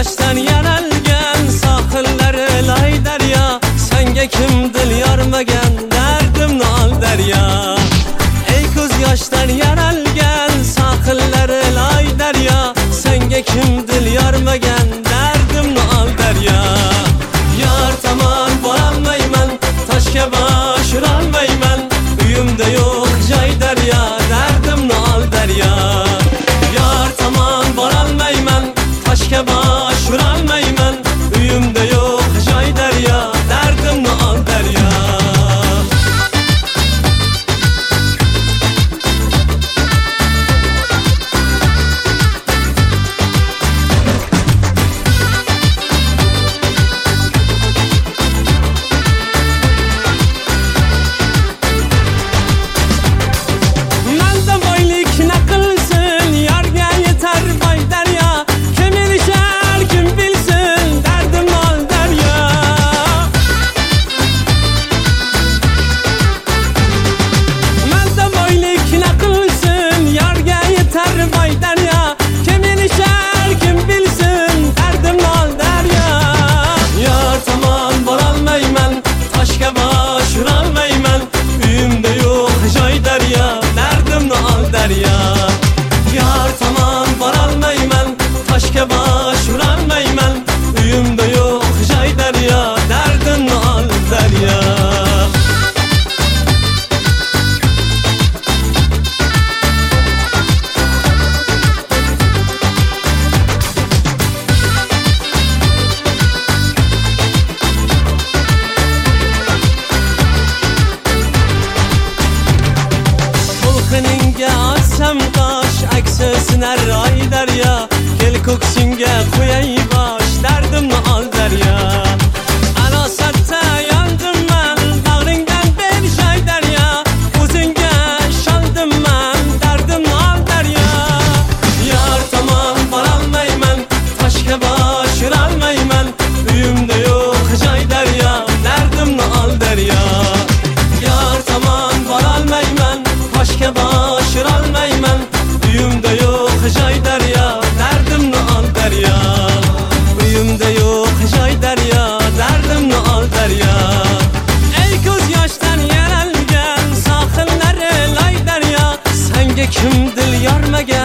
yaşdan yaralgan sohillari loy daryo, senga kim dil yormagan dardimni ol daryo. Ey ko'z yoshdan yaralgan sohillari loy daryo, senga kim dil yormagan dardimni ol daryo. Yar tomon borolmayman, toshga bosh urolmayman, uyimda yo'q joy daryo, dardimni ol daryo. Yar tomon borolmayman, toshga bosh urolmayman, uyimda yo'q joy daryo, dardimni ol daryo. Yar tamam varalmayman, toshga bosh urolmayman, uyimda yo'q joy daryo, dardimni ol daryo. To'lqiningga olsam qosh, aksi sinar roy daryo, kel ko'ksimga qo'yay bosh, dardimni ol daryo. Anosatda yondim man, bag'ringdan ber joy daryo, o'zingga sholdim man, dardimni ol daryo. Yar tomon borolmayman, toshga bosh urolmayman, uyimda yo'q joy daryo, dardimni ol daryo. Yar tomon borolmayman, toshga bosh urolmayman, uyimda yo'q joy daryo, dardimni ol daryo. Uyimda yo'q joy daryo, dardimni ol daryo. Ey ko'z yoshdan yaralgan sohillari loy daryo, senga kim dil yormagan